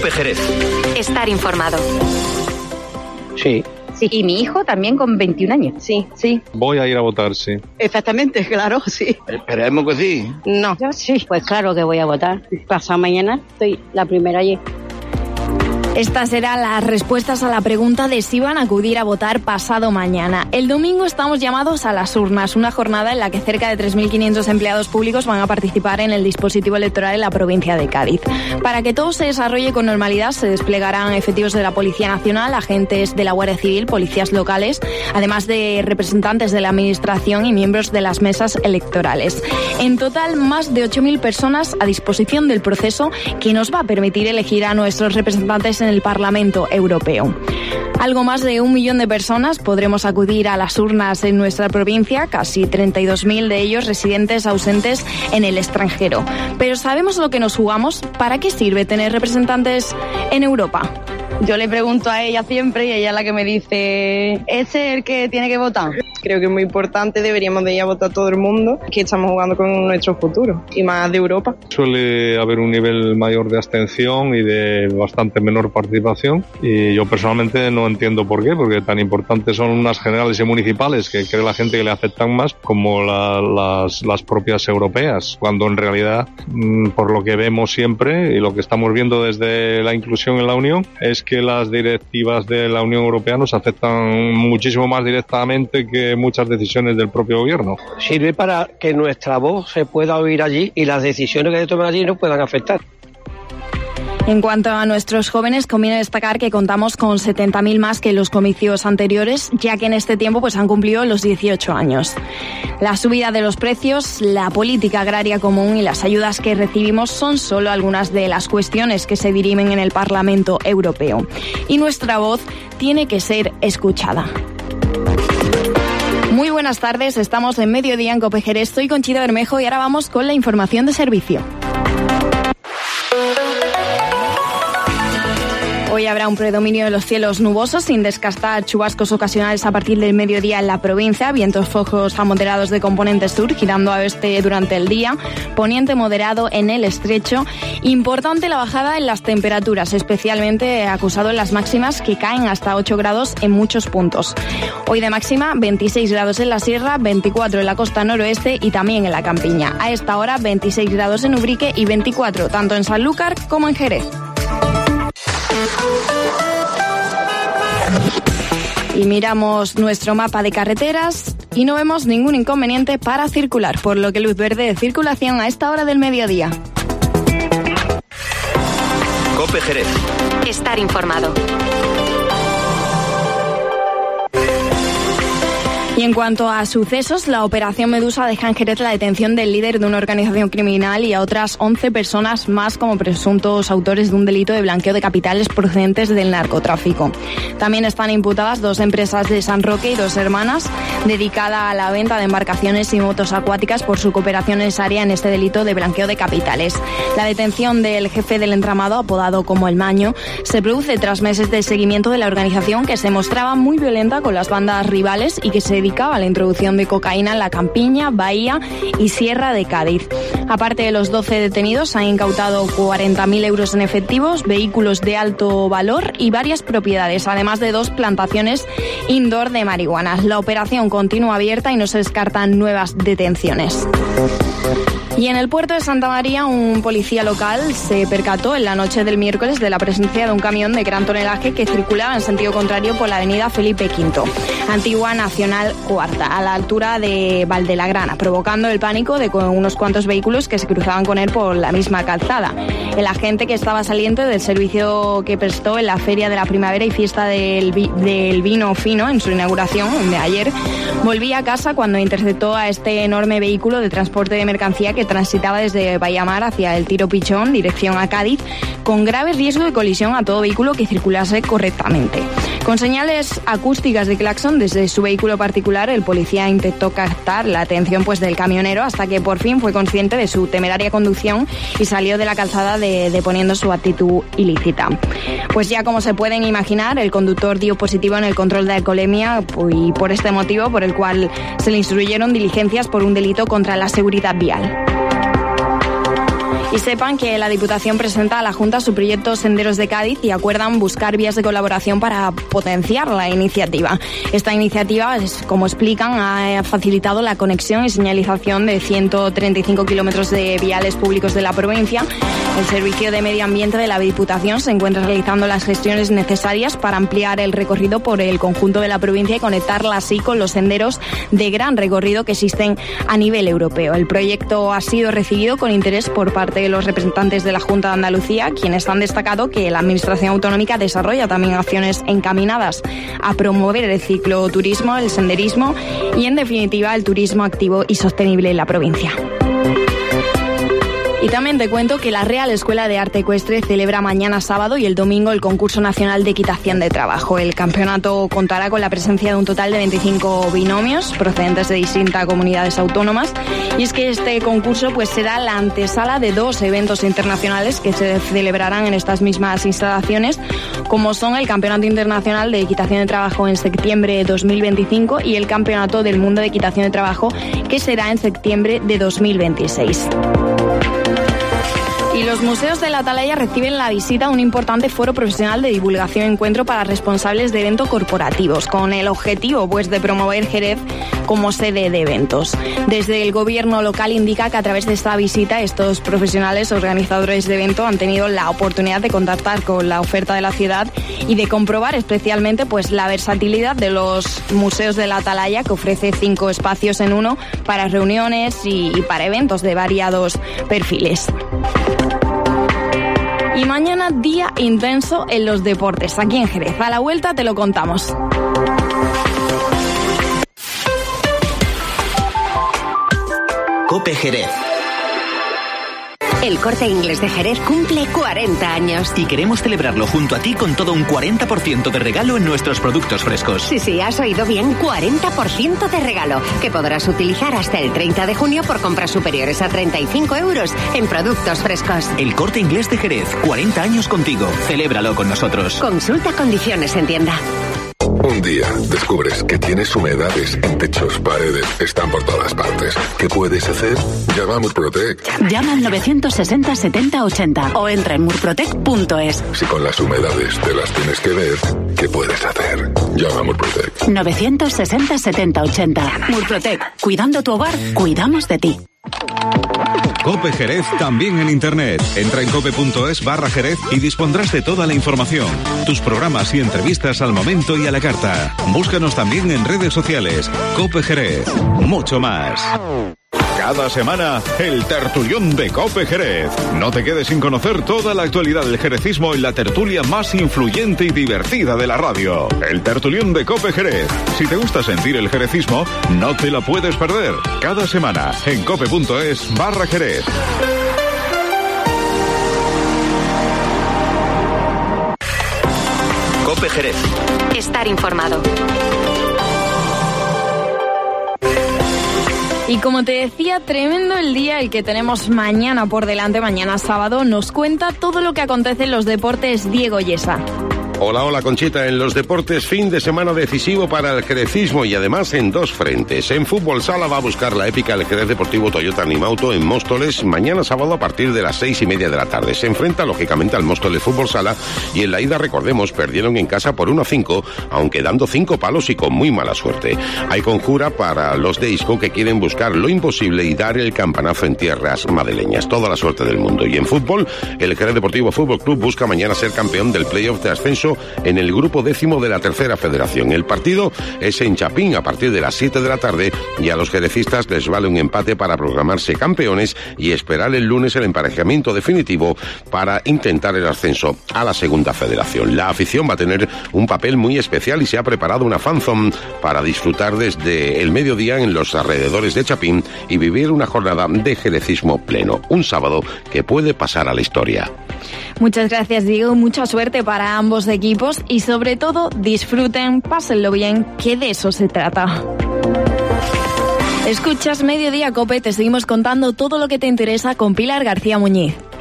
COPE Jerez. Estar informado. Sí. Sí, y mi hijo también con 21 años. Sí. Voy a ir a votar, sí. Exactamente, claro, sí. Esperemos que sí. No. Yo sí. Pues claro que voy a votar. Pasado mañana estoy la primera allí. Estas eran las respuestas a la pregunta de si van a acudir a votar pasado mañana. El domingo estamos llamados a las urnas, una jornada en la que cerca de 3.500 empleados públicos van a participar en el dispositivo electoral en la provincia de Cádiz. Para que todo se desarrolle con normalidad, se desplegarán efectivos de la Policía Nacional, agentes de la Guardia Civil, policías locales, además de representantes de la Administración y miembros de las mesas electorales. En total, más de 8.000 personas a disposición del proceso que nos va a permitir elegir a nuestros representantes en el Parlamento Europeo. Algo más de 1 millón de personas podremos acudir a las urnas en nuestra provincia, casi 32.000 de ellos residentes ausentes en el extranjero. Pero ¿sabemos lo que nos jugamos? ¿Para qué sirve tener representantes en Europa? Yo le pregunto a ella siempre y ella es la que me dice, ¿ese es el que tiene que votar? Creo que es muy importante, deberíamos de ir a votar todo el mundo, que estamos jugando con nuestro futuro y más de Europa. Suele haber un nivel mayor de abstención y de bastante menor participación y yo personalmente no entiendo por qué, porque tan importantes son unas generales y municipales que cree la gente que le afectan más como las propias europeas, cuando en realidad, por lo que vemos siempre y lo que estamos viendo desde la inclusión en la Unión, es que las directivas de la Unión Europea nos afectan muchísimo más directamente que muchas decisiones del propio gobierno. Sirve para que nuestra voz se pueda oír allí y las decisiones que se tomen allí nos puedan afectar. En cuanto a nuestros jóvenes, conviene destacar que contamos con 70.000 más que en los comicios anteriores, ya que en este tiempo han cumplido los 18 años. La subida de los precios, la política agraria común y las ayudas que recibimos son solo algunas de las cuestiones que se dirimen en el Parlamento Europeo. Y nuestra voz tiene que ser escuchada. Muy buenas tardes, estamos en Mediodía en COPE Jerez. Estoy con Conchita Bermejo y ahora vamos con la información de servicio. Hoy habrá un predominio de los cielos nubosos, sin descartar chubascos ocasionales a partir del mediodía en la provincia, vientos flojos a moderados de componente sur, girando a oeste durante el día, poniente moderado en el estrecho. Importante la bajada en las temperaturas, especialmente acusado en las máximas que caen hasta 8 grados en muchos puntos. Hoy de máxima 26 grados en la sierra, 24 en la costa noroeste y también en la campiña. A esta hora 26 grados en Ubrique y 24 tanto en Sanlúcar como en Jerez. Y miramos nuestro mapa de carreteras y no vemos ningún inconveniente para circular, por lo que luz verde de circulación a esta hora del mediodía. COPE Jerez. Estar informado. Y en cuanto a sucesos, la operación Medusa deja en Jerez la detención del líder de una organización criminal y a otras 11 personas más como presuntos autores de un delito de blanqueo de capitales procedentes del narcotráfico. También están imputadas 2 empresas de San Roque y 2 hermanas dedicadas a la venta de embarcaciones y motos acuáticas por su cooperación necesaria en este delito de blanqueo de capitales. La detención del jefe del entramado, apodado como El Maño, se produce tras meses de seguimiento de la organización que se mostraba muy violenta con las bandas rivales y que se dedicaba a la introducción de cocaína en la campiña, bahía y sierra de Cádiz. Aparte de los 12 detenidos, se han incautado 40.000 euros en efectivos, vehículos de alto valor y varias propiedades, además de 2 plantaciones indoor de marihuana. La operación continúa abierta y no se descartan nuevas detenciones. Y en el puerto de Santa María, un policía local se percató en la noche del miércoles de la presencia de un camión de gran tonelaje que circulaba en sentido contrario por la avenida Felipe V, antigua Nacional Cuarta, a la altura de Valdelagrana, provocando el pánico de unos cuantos vehículos que se cruzaban con él por la misma calzada. El agente, que estaba saliente del servicio que prestó en la Feria de la Primavera y Fiesta del Vino Fino en su inauguración de ayer, volvía a casa cuando interceptó a este enorme vehículo de transporte de mercancía que transitaba desde Vallamar hacia el Tiro Pichón, dirección a Cádiz, con grave riesgo de colisión a todo vehículo que circulase correctamente. Con señales acústicas de claxon desde su vehículo particular, el policía intentó captar la atención del camionero hasta que por fin fue consciente de su temeraria conducción y salió de la calzada deponiendo su actitud ilícita. Pues ya como se pueden imaginar, el conductor dio positivo en el control de alcoholemia y por este motivo por el cual se le instruyeron diligencias por un delito contra la seguridad vial. Y sepan que la Diputación presenta a la Junta su proyecto Senderos de Cádiz y acuerdan buscar vías de colaboración para potenciar la iniciativa. Esta iniciativa, como explican, ha facilitado la conexión y señalización de 135 kilómetros de viales públicos de la provincia. El Servicio de Medio Ambiente de la Diputación se encuentra realizando las gestiones necesarias para ampliar el recorrido por el conjunto de la provincia y conectarla así con los senderos de gran recorrido que existen a nivel europeo. El proyecto ha sido recibido con interés por parte de los representantes de la Junta de Andalucía, quienes han destacado que la Administración Autonómica desarrolla también acciones encaminadas a promover el cicloturismo, el senderismo y, en definitiva, el turismo activo y sostenible en la provincia. Y también te cuento que la Real Escuela de Arte Ecuestre celebra mañana sábado y el domingo el concurso nacional de equitación de trabajo. El campeonato contará con la presencia de un total de 25 binomios procedentes de distintas comunidades autónomas. Y es que este concurso será la antesala de 2 eventos internacionales que se celebrarán en estas mismas instalaciones, como son el Campeonato Internacional de Equitación de Trabajo en septiembre de 2025 y el Campeonato del Mundo de Equitación de Trabajo, que será en septiembre de 2026. Y los museos de la Atalaya reciben la visita a un importante foro profesional de divulgación y encuentro para responsables de eventos corporativos, con el objetivo de promover Jerez como sede de eventos. Desde el gobierno local indica que a través de esta visita estos profesionales organizadores de eventos han tenido la oportunidad de contactar con la oferta de la ciudad y de comprobar especialmente la versatilidad de los museos de la Atalaya, que ofrece 5 espacios en uno para reuniones y para eventos de variados perfiles. Y mañana día intenso en los deportes, aquí en Jerez. A la vuelta te lo contamos. COPE Jerez. El Corte Inglés de Jerez cumple 40 años. Y queremos celebrarlo junto a ti con todo un 40% de regalo en nuestros productos frescos. Sí, has oído bien, 40% de regalo, que podrás utilizar hasta el 30 de junio por compras superiores a 35 euros en productos frescos. El Corte Inglés de Jerez, 40 años contigo. Celébralo con nosotros. Consulta condiciones en tienda. Un día descubres que tienes humedades en techos, paredes, están por todas partes. ¿Qué puedes hacer? Llama a Murprotec. Llama al 960 70 80 o entra en murprotec.es. Si con las humedades te las tienes que ver, ¿qué puedes hacer? Llama a Murprotec. 960 70 80. Murprotec. Cuidando tu hogar, cuidamos de ti. COPE Jerez también en internet. Entra en cope.es/Jerez y dispondrás de toda la información, tus programas y entrevistas al momento y a la carta. Búscanos también en redes sociales. COPE Jerez. Mucho más. Cada semana, el tertulión de COPE Jerez. No te quedes sin conocer toda la actualidad del jerecismo en la tertulia más influyente y divertida de la radio. El tertulión de COPE Jerez. Si te gusta sentir el jerecismo, no te la puedes perder. Cada semana, en cope.es/Jerez. COPE Jerez. Estar informado. Y como te decía, tremendo el día el que tenemos mañana por delante, mañana sábado. Nos cuenta todo lo que acontece en los deportes Diego Yesa. Hola Conchita, en los deportes fin de semana decisivo para el jerecismo y además en 2 frentes. En fútbol sala va a buscar la épica el Jerez Deportivo Toyota Animauto en Móstoles mañana sábado a partir de las 6:30 de la tarde. Se enfrenta lógicamente al Móstoles Fútbol Sala y en la ida, recordemos, perdieron en casa por 1-5, aunque dando 5 palos y con muy mala suerte. Hay conjura para los de Isco que quieren buscar lo imposible y dar el campanazo en tierras madrileñas. Toda la suerte del mundo. Y en fútbol, el Jerez Deportivo Fútbol Club busca mañana ser campeón del playoff de ascenso en el grupo 10º de la tercera federación. El partido es en Chapín a partir de las 7 de la tarde y a los jerecistas les vale un empate para programarse campeones y esperar el lunes el emparejamiento definitivo para intentar el ascenso a la segunda federación. La afición va a tener un papel muy especial y se ha preparado una fanzone para disfrutar desde el mediodía en los alrededores de Chapín y vivir una jornada de jerecismo pleno. Un sábado que puede pasar a la historia. Muchas gracias, Diego. Mucha suerte para ambos equipos y sobre todo disfruten, pásenlo bien, que de eso se trata. Escuchas Mediodía Cope, te seguimos contando todo lo que te interesa con Pilar García Muñiz.